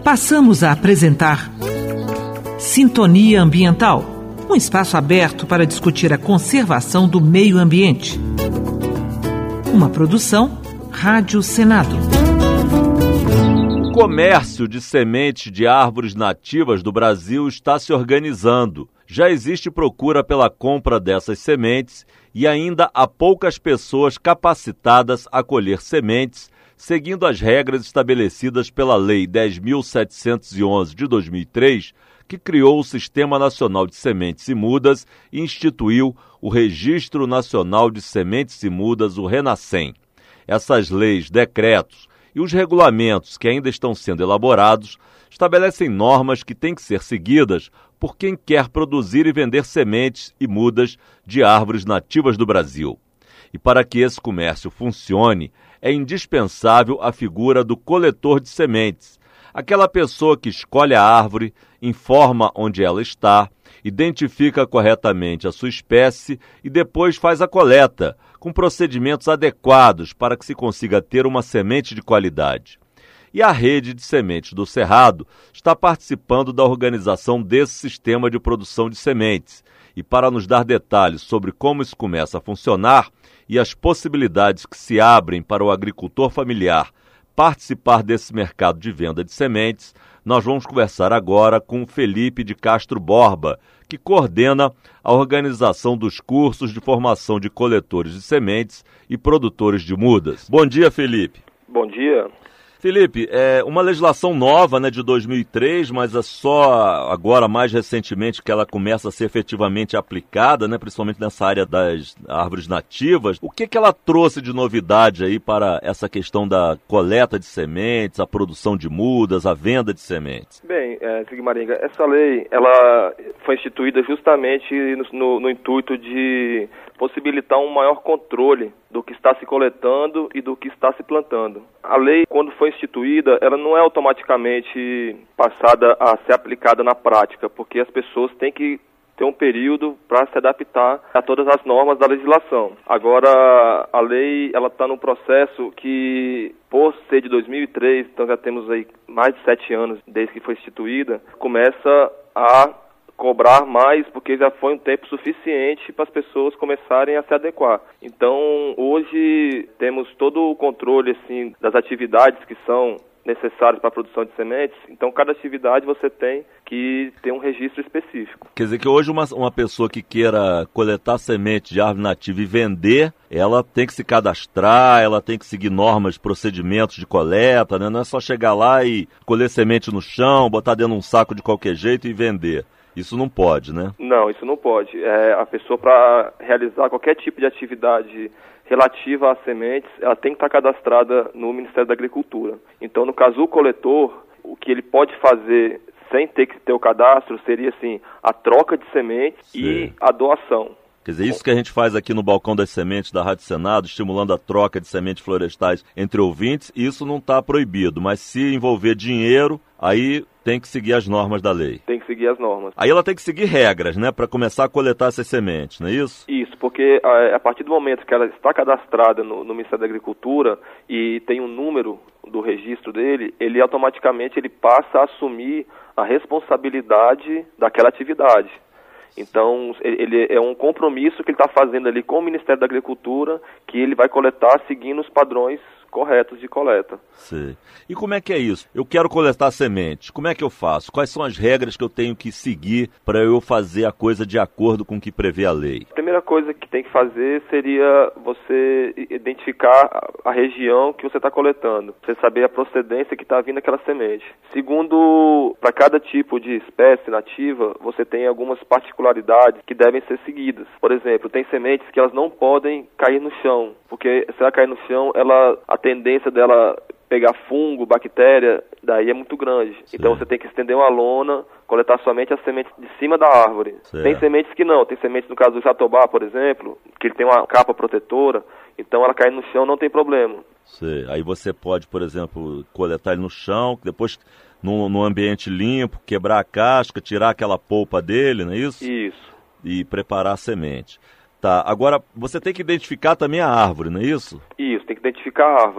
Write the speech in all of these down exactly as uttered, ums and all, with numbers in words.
Passamos a apresentar Sintonia Ambiental, um espaço aberto para discutir a conservação do meio ambiente. Uma produção Rádio Senado. O comércio de sementes de árvores nativas do Brasil está se organizando. Já existe procura pela compra dessas sementes e ainda há poucas pessoas capacitadas a colher sementes, seguindo as regras estabelecidas pela Lei dez mil setecentos e onze de dois mil e três, que criou o Sistema Nacional de Sementes e Mudas e instituiu o Registro Nacional de Sementes e Mudas, o RENASCEM. Essas leis, decretos e os regulamentos que ainda estão sendo elaborados estabelecem normas que têm que ser seguidas por quem quer produzir e vender sementes e mudas de árvores nativas do Brasil. E para que esse comércio funcione, é indispensável a figura do coletor de sementes, aquela pessoa que escolhe a árvore, informa onde ela está, identifica corretamente a sua espécie e depois faz a coleta, com procedimentos adequados para que se consiga ter uma semente de qualidade. E a Rede de Sementes do Cerrado está participando da organização desse sistema de produção de sementes. E para nos dar detalhes sobre como isso começa a funcionar e as possibilidades que se abrem para o agricultor familiar participar desse mercado de venda de sementes, nós vamos conversar agora com Felipe de Castro Borba, que coordena a organização dos cursos de formação de coletores de sementes e produtores de mudas. Bom dia, Felipe. Bom dia. Felipe, é uma legislação nova, né, de dois mil e três, mas é só agora, mais recentemente, que ela começa a ser efetivamente aplicada, né, principalmente nessa área das árvores nativas. O que que ela trouxe de novidade aí para essa questão da coleta de sementes, a produção de mudas, a venda de sementes? Bem, é, Sigmaringa, essa lei ela foi instituída justamente no, no, no intuito de possibilitar um maior controle do que está se coletando e do que está se plantando. A lei, quando foi instituída, ela não é automaticamente passada a ser aplicada na prática, porque as pessoas têm que ter um período para se adaptar a todas as normas da legislação. Agora, a lei ela está num processo que, por ser de dois mil e três, então já temos aí mais de sete anos desde que foi instituída, começa a cobrar mais, porque já foi um tempo suficiente para as pessoas começarem a se adequar. Então, hoje temos todo o controle assim, das atividades que são necessárias para a produção de sementes. Então, cada atividade você tem que ter um registro específico. Quer dizer que hoje uma, uma pessoa que queira coletar semente de árvore nativa e vender, ela tem que se cadastrar, ela tem que seguir normas, procedimentos de coleta, né? Não é só chegar lá e colher semente no chão, botar dentro de um saco de qualquer jeito e vender. Isso não pode, né? Não, isso não pode. É, a pessoa, para realizar qualquer tipo de atividade relativa às sementes, ela tem que estar cadastrada no Ministério da Agricultura. Então, no caso, o coletor, o que ele pode fazer sem ter que ter o cadastro seria, assim, a troca de sementes Sim. e a doação. Quer dizer, isso que a gente faz aqui no Balcão das Sementes da Rádio Senado, estimulando a troca de sementes florestais entre ouvintes, isso não está proibido, mas se envolver dinheiro, aí tem que seguir as normas da lei. Tem que seguir as normas. Aí ela tem que seguir regras, né, para começar a coletar essas sementes, não é isso? Isso, porque a, a partir do momento que ela está cadastrada no, no Ministério da Agricultura e tem um número do registro dele, ele automaticamente ele passa a assumir a responsabilidade daquela atividade. Então, ele é um compromisso que ele está fazendo ali com o Ministério da Agricultura, que ele vai coletar seguindo os padrões corretos de coleta. Sim. E como é que é isso? Eu quero coletar sementes. Como é que eu faço? Quais são as regras que eu tenho que seguir para eu fazer a coisa de acordo com o que prevê a lei? A primeira coisa que tem que fazer seria você identificar a região que você está coletando. Você saber a procedência que está vindo aquela semente. Segundo, para cada tipo de espécie nativa, você tem algumas particularidades que devem ser seguidas. Por exemplo, tem sementes que elas não podem cair no chão, porque se ela cair no chão, ela, a tendência dela pegar fungo, bactéria, daí é muito grande. Sim. Então você tem que estender uma lona, coletar somente as sementes de cima da árvore. Certo. Tem sementes que não, tem sementes no caso do jatobá, por exemplo, que ele tem uma capa protetora, então ela cai no chão, não tem problema. Sim. Aí você pode, por exemplo, coletar ele no chão, depois num, num ambiente limpo, quebrar a casca, tirar aquela polpa dele, não é isso? Isso. E preparar a semente. Tá, agora você tem que identificar também a árvore, não é isso? Isso, tem que identificar a árvore.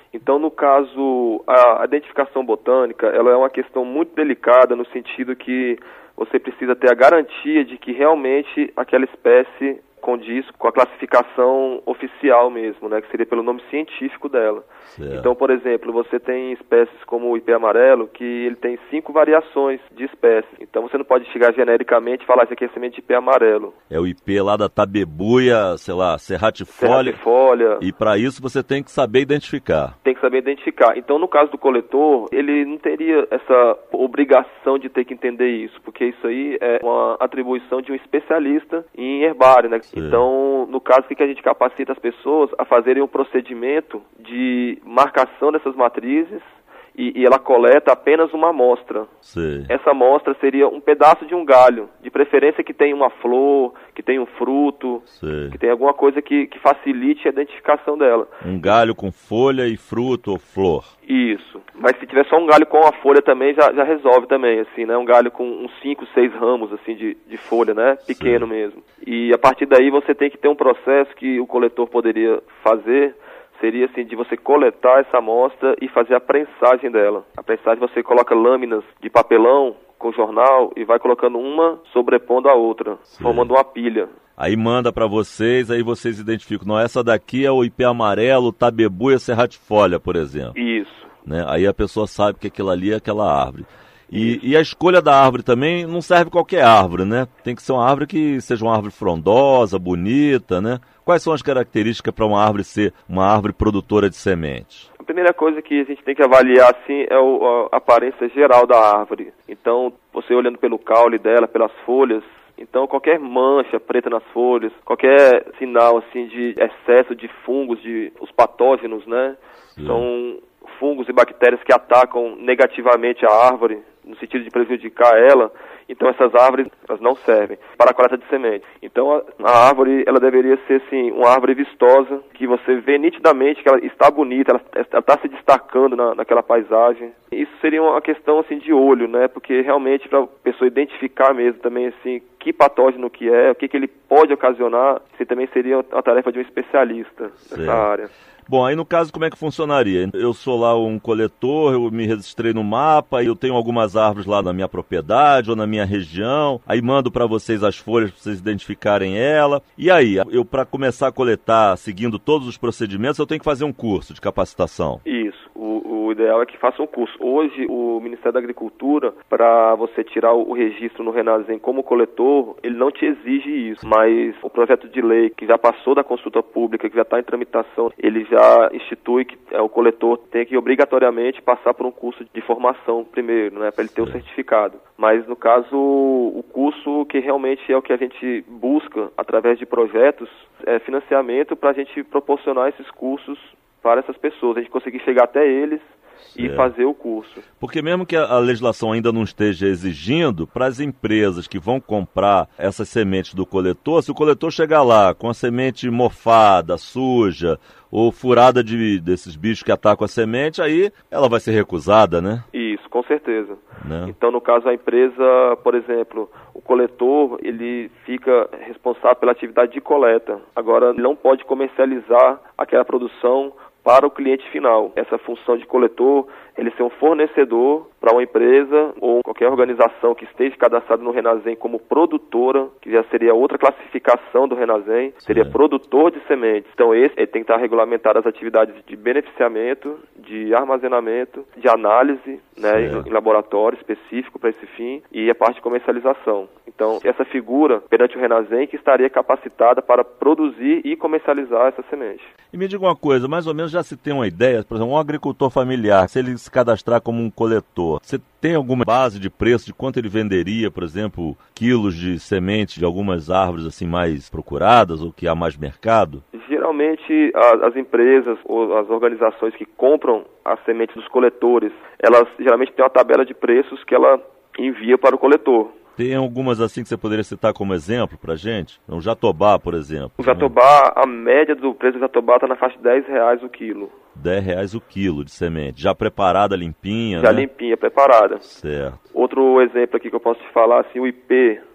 Então, no caso, a identificação botânica, ela é uma questão muito delicada no sentido que você precisa ter a garantia de que realmente aquela espécie condiz com a classificação oficial mesmo, né, que seria pelo nome científico dela. Certo. Então, por exemplo, você tem espécies como o ipê amarelo, que ele tem cinco variações de espécies. Então, você não pode chegar genericamente e falar isso aqui é semente de ipê amarelo. É o ipê lá da tabebuia, sei lá, serratifolia. Serratifolia. E para isso você tem que saber identificar. Tem que saber identificar. Então, no caso do coletor, ele não teria essa obrigação de ter que entender isso, porque isso aí é uma atribuição de um especialista em herbário, né? Sim. Então, no caso, o que a gente capacita as pessoas a fazerem um procedimento de marcação dessas matrizes e, e ela coleta apenas uma amostra. Sim. Essa amostra seria um pedaço de um galho, de preferência que tenha uma flor, que tenha um fruto, Sim. que tenha alguma coisa que, que facilite a identificação dela. Um galho com folha e fruto ou flor. Isso. Mas se tiver só um galho com a folha também, já, já resolve também, assim, né? Um galho com uns cinco, seis ramos, assim, de, de folha, né? Pequeno Sim. mesmo. E a partir daí você tem que ter um processo que o coletor poderia fazer, seria assim, de você coletar essa amostra e fazer a prensagem dela. A prensagem você coloca lâminas de papelão com jornal e vai colocando uma sobrepondo a outra, Sim. formando uma pilha. Aí manda para vocês, aí vocês identificam. Não, essa daqui é o ipê amarelo, tabebuia serratifolia, por exemplo. Isso. Né? Aí a pessoa sabe que aquilo ali é aquela árvore. E, e a escolha da árvore também não serve qualquer árvore, né? Tem que ser uma árvore que seja uma árvore frondosa, bonita, né? Quais são as características para uma árvore ser uma árvore produtora de sementes? A primeira coisa que a gente tem que avaliar, assim, é o, a aparência geral da árvore. Então, você olhando pelo caule dela, pelas folhas, então qualquer mancha preta nas folhas, qualquer sinal, assim, de excesso de fungos, de os patógenos, né? Sim. São fungos e bactérias que atacam negativamente a árvore, no sentido de prejudicar ela. Então essas árvores, elas não servem para a coleta de sementes. Então a, a árvore, ela deveria ser, assim, uma árvore vistosa, que você vê nitidamente que ela está bonita, ela está se destacando na, naquela paisagem. Isso seria uma questão, assim, de olho, né? Porque realmente para a pessoa identificar mesmo também, assim, que patógeno que é, o que, que ele pode ocasionar, isso também seria uma tarefa de um especialista nessa área. Bom, aí no caso como é que funcionaria? Eu sou lá um coletor, eu me registrei no mapa, eu tenho algumas árvores lá na minha propriedade ou na minha região, aí mando para vocês as folhas para vocês identificarem ela. E aí, eu para começar a coletar seguindo todos os procedimentos, eu tenho que fazer um curso de capacitação? Isso. O, o ideal é que faça um curso. Hoje, o Ministério da Agricultura, para você tirar o, o registro no Renasem como coletor, ele não te exige isso, mas o projeto de lei que já passou da consulta pública, que já está em tramitação, ele já institui que é, o coletor tem que obrigatoriamente passar por um curso de formação primeiro, né, para ele ter o um certificado. Mas, no caso, o curso que realmente é o que a gente busca através de projetos é financiamento para a gente proporcionar esses cursos para essas pessoas, a gente conseguir chegar até eles e é. fazer o curso. Porque mesmo que a legislação ainda não esteja exigindo, para as empresas que vão comprar essas sementes do coletor, se o coletor chegar lá com a semente mofada, suja, ou furada de, desses bichos que atacam a semente, aí ela vai ser recusada, né? Isso, com certeza. Né? Então, no caso, a empresa, por exemplo, o coletor, ele fica responsável pela atividade de coleta. Agora, ele não pode comercializar aquela produção para o cliente final. Essa função de coletor, ele ser um fornecedor para uma empresa ou qualquer organização que esteja cadastrada no Renasem como produtora, que já seria outra classificação do Renasem, seria Sim. produtor de sementes. Então esse ele tem que estar regulamentado as atividades de beneficiamento, de armazenamento, de análise, né, em, em laboratório específico para esse fim, e a parte de comercialização. Então essa figura perante o Renasem que estaria capacitada para produzir e comercializar essa semente. E me diga uma coisa, mais ou menos já se tem uma ideia, por exemplo, um agricultor familiar, se ele se cadastrar como um coletor, você tem alguma base de preço de quanto ele venderia, por exemplo, quilos de semente de algumas árvores assim mais procuradas ou que há mais mercado? Geralmente as, as empresas ou as organizações que compram as sementes dos coletores, elas geralmente têm uma tabela de preços que ela envia para o coletor. Tem algumas assim que você poderia citar como exemplo pra gente? O jatobá, por exemplo. O jatobá, a média do preço do jatobá está na faixa de dez reais o quilo. dez reais o quilo de semente. Já preparada, limpinha, Já né? limpinha, preparada. Certo. Outro exemplo aqui que eu posso te falar, assim, o ipê.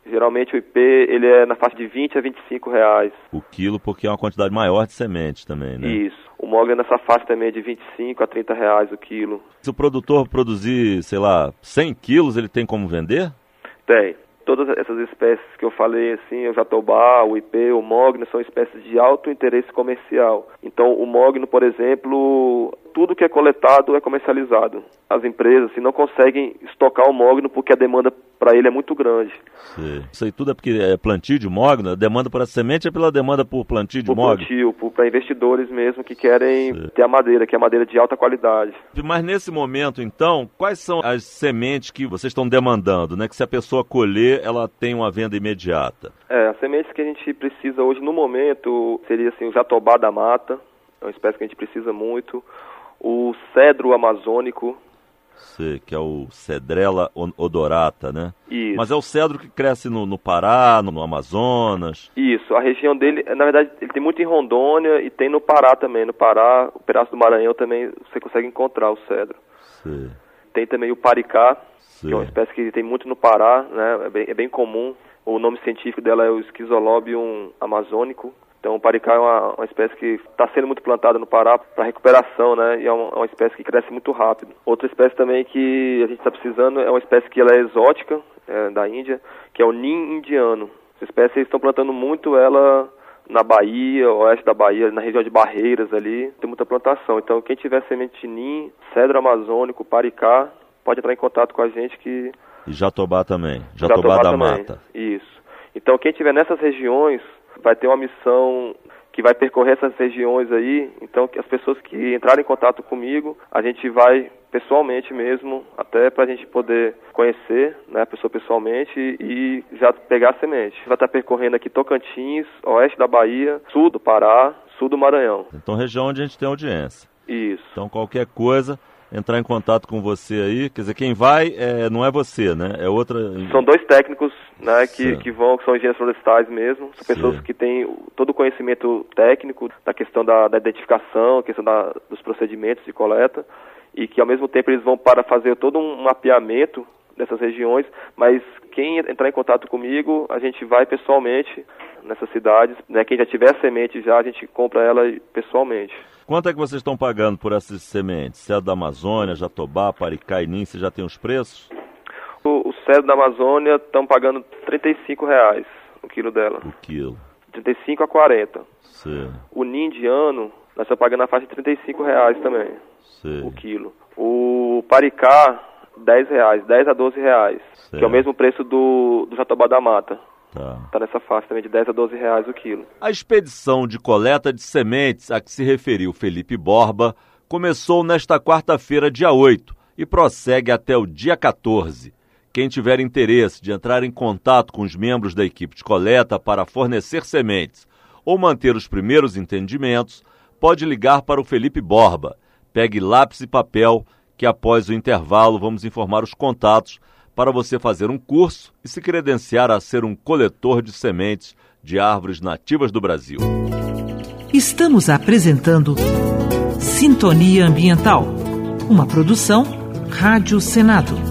Geralmente o I P ele é na faixa de vinte a vinte e cinco reais. O quilo, porque é uma quantidade maior de semente também, né? Isso. O mogno nessa faixa também é de vinte e cinco a trinta reais o quilo. Se o produtor produzir, sei lá, cem quilos, ele tem como vender? Tem. Todas essas espécies que eu falei, assim, o jatobá, o I P, o mogno, são espécies de alto interesse comercial. Então, o mogno, por exemplo, tudo que é coletado é comercializado. As empresas assim, não conseguem estocar o mogno porque a demanda para ele é muito grande. Sim. Isso aí tudo é porque é plantio de mogno? A demanda por essa semente é pela demanda por plantio de por mogno? Plantio, para investidores mesmo que querem Sim. ter a madeira, que é a madeira de alta qualidade. Mas nesse momento, então, quais são as sementes que vocês estão demandando, né? Que se a pessoa colher, ela tem uma venda imediata? É, as sementes que a gente precisa hoje, no momento, seria assim, o jatobá da mata, é uma espécie que a gente precisa muito, o cedro amazônico, Sei, que é o Cedrela odorata, né? Isso. Mas é o cedro que cresce no, no Pará, no, no Amazonas. Isso, a região dele, na verdade, ele tem muito em Rondônia e tem no Pará também. No Pará, o pedaço do Maranhão também você consegue encontrar o cedro. Sei. Tem também o paricá, Sei. que é uma espécie que tem muito no Pará, né? É bem, é bem comum. O nome científico dela é o Schizolobium amazônico. Então, o paricá é uma, uma espécie que está sendo muito plantada no Pará para recuperação, né? E é uma, uma espécie que cresce muito rápido. Outra espécie também que a gente está precisando é uma espécie que ela é exótica, é, da Índia, que é o nim indiano. Essa espécie eles estão plantando muito ela na Bahia, oeste da Bahia, na região de Barreiras ali, tem muita plantação. Então, quem tiver semente de nim, cedro amazônico, paricá, pode entrar em contato com a gente que... E jatobá também, jatobá, jatobá da também. Mata. Isso. Então, quem tiver nessas regiões vai ter uma missão que vai percorrer essas regiões aí. Então, que as pessoas que entrarem em contato comigo, a gente vai pessoalmente mesmo, até para a gente poder conhecer, né, a pessoa pessoalmente e já pegar a semente. Vai estar percorrendo aqui Tocantins, oeste da Bahia, sul do Pará, sul do Maranhão. Então, região onde a gente tem audiência. Isso. Então, qualquer coisa, entrar em contato com você aí, quer dizer, quem vai é, não é você, né? É outra... São dois técnicos, né, que, que vão, que são engenheiros florestais mesmo, são pessoas Sim. que têm todo o conhecimento técnico da questão da, da identificação, questão da, dos procedimentos de coleta, e que ao mesmo tempo eles vão para fazer todo um mapeamento dessas regiões, mas quem entrar em contato comigo, a gente vai pessoalmente nessas cidades, né? Quem já tiver semente já, a gente compra ela pessoalmente. Quanto é que vocês estão pagando por essas sementes? Cedro da Amazônia, jatobá, paricá e nim, você já tem os preços? O, o cedro da Amazônia estão pagando trinta e cinco reais o quilo dela. O quilo. trinta e cinco a quarenta. Sim. O nim indiano, nós estamos pagando na faixa de trinta e cinco reais também. Sim. O quilo. O paricá, dez reais, dez a doze reais. Sim. Que é o mesmo preço do, do jatobá da mata. Tá. Tá nessa faixa também de dez a doze reais o quilo. A expedição de coleta de sementes a que se referiu Felipe Borba começou nesta quarta-feira, dia oito, e prossegue até o dia quatorze. Quem tiver interesse de entrar em contato com os membros da equipe de coleta para fornecer sementes ou manter os primeiros entendimentos, pode ligar para o Felipe Borba. Pegue lápis e papel, que após o intervalo vamos informar os contatos para você fazer um curso e se credenciar a ser um coletor de sementes de árvores nativas do Brasil. Estamos apresentando Sintonia Ambiental, uma produção Rádio Senado.